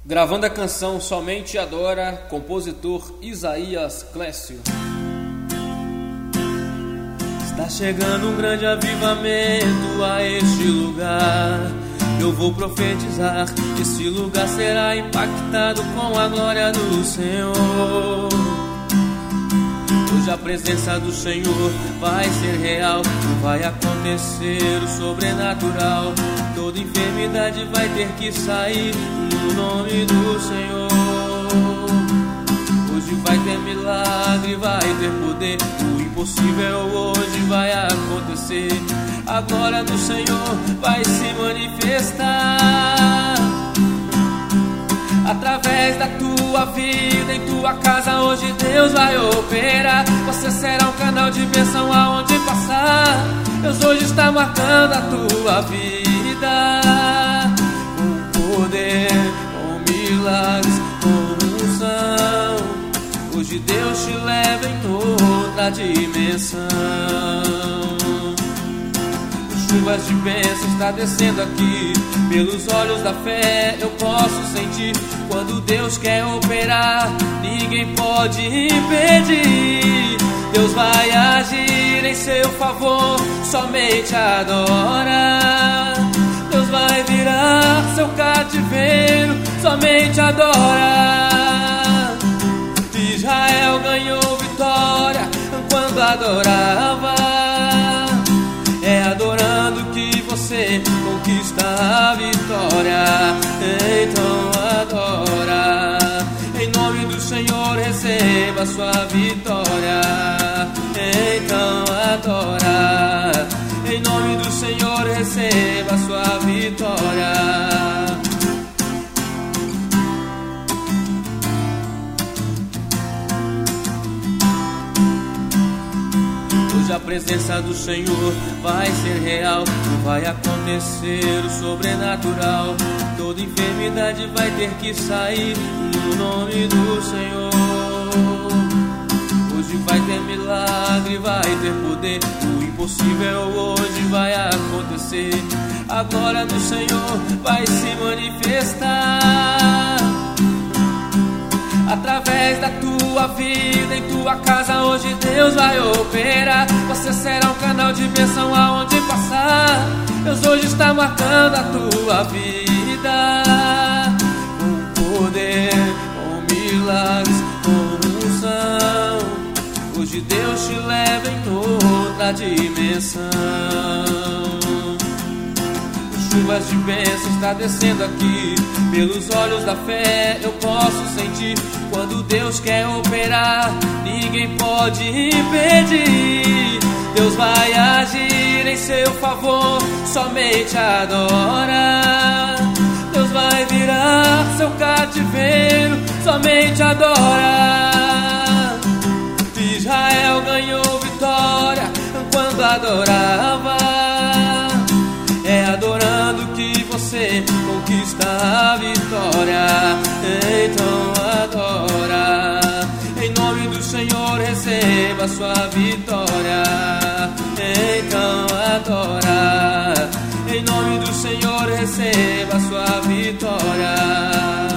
Gravando a canção Somente Adora, compositor Isaías Clécio. Está chegando um grande avivamento a este lugar. Eu vou profetizar, esse lugar será impactado com a glória do Senhor. Hoje a presença do Senhor vai ser real, vai acontecer o sobrenatural. Toda enfermidade vai ter que sair no nome do Senhor. Hoje vai ter milagre, vai ter poder. O impossível hoje vai acontecer. A glória do Senhor vai se manifestar através da tua vida, em tua casa. Hoje Deus vai operar. Você será um canal de bênção aonde passar. Deus hoje está marcando a tua vida com poder, com milagres, com unção. Hoje Deus te leva em outra dimensão. Chuvas de bênção está descendo aqui. Pelos olhos da fé eu posso sentir. Quando Deus quer operar, ninguém pode impedir. Deus vai agir em seu favor, somente adora. Deus vai virar seu cativeiro, somente adora. Israel ganhou vitória quando adorava. É adorando que você conquista a vitória. Então adora. Em nome do Senhor receba sua vitória. Então adora. Em nome do Senhor receba sua vitória. Hoje a presença do Senhor vai ser real, vai acontecer o sobrenatural. Toda enfermidade vai ter que sair no nome do Senhor. Hoje vai ter milagre, vai ter poder. O impossível hoje vai acontecer. A glória do Senhor vai se manifestar através da tua vida, em tua casa. Hoje Deus vai operar. Você será um canal de bênção aonde passar. Deus hoje está marcando a tua vida com poder, com milagres, com unção. Hoje Deus te leva em outra dimensão. Chuvas de bênção está descendo aqui. Pelos olhos da fé eu posso sentir. Quando Deus quer operar, ninguém pode impedir. Deus vai agir em seu favor, somente adora. Deus vai virar seu cativeiro, somente adora. Israel ganhou vitória quando adorava. É adorando que você conquista a vitória. Então adora. Em nome do Senhor receba sua vitória. Então adora. Em nome do Senhor receba sua vitória.